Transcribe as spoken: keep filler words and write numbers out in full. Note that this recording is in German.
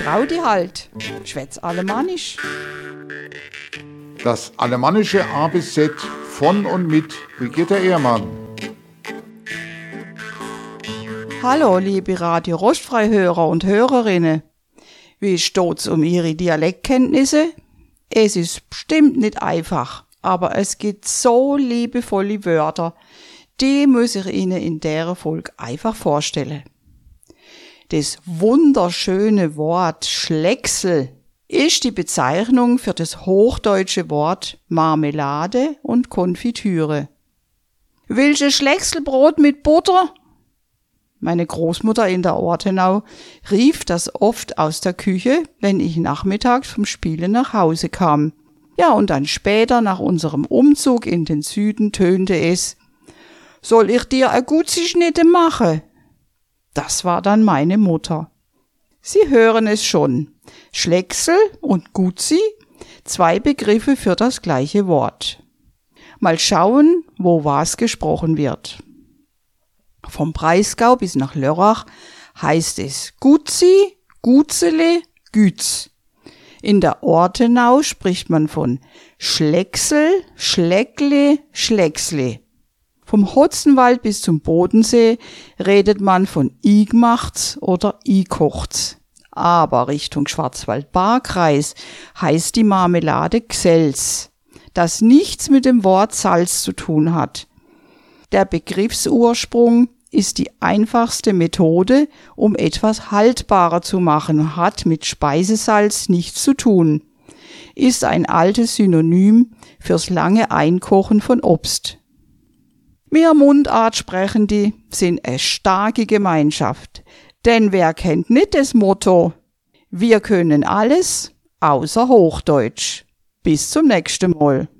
trau di halt, schwätz alemannisch. Das alemannische A bis Z von und mit Brigitte Ehrmann. Hallo, liebe Radio Rostfrei-Hörer und Hörerinnen. Wie steht's um Ihre Dialektkenntnisse? Es ist bestimmt nicht einfach, aber es gibt so liebevolle Wörter, die muss ich Ihnen in der Folge einfach vorstellen. Das wunderschöne Wort Schlecksel ist die Bezeichnung für das hochdeutsche Wort Marmelade und Konfitüre. Willst du Schleckselbrot mit Butter? Meine Großmutter in der Ortenau rief das oft aus der Küche, wenn ich nachmittags vom Spielen nach Hause kam. Ja, und dann später nach unserem Umzug in den Süden tönte es: Soll ich dir a Gutzi-Schnitte machen? Das war dann meine Mutter. Sie hören es schon. Schlecksel und Gutzi, zwei Begriffe für das gleiche Wort. Mal schauen, wo was gesprochen wird. Vom Breisgau bis nach Lörrach heißt es Gutzi, Gutzele, Gütz. In der Ortenau spricht man von Schlecksel, Schleckle, Schlecksle. Vom Hotzenwald bis zum Bodensee redet man von Igmachts oder Ikochts. Aber Richtung Schwarzwald-Baar-Kreis heißt die Marmelade Gsels, das nichts mit dem Wort Salz zu tun hat. Der Begriffsursprung ist die einfachste Methode, um etwas haltbarer zu machen, hat mit Speisesalz nichts zu tun, ist ein altes Synonym fürs lange Einkochen von Obst. Wir Mundartsprechende sind eine starke Gemeinschaft, denn wer kennt nicht das Motto: Wir können alles außer Hochdeutsch. Bis zum nächsten Mal.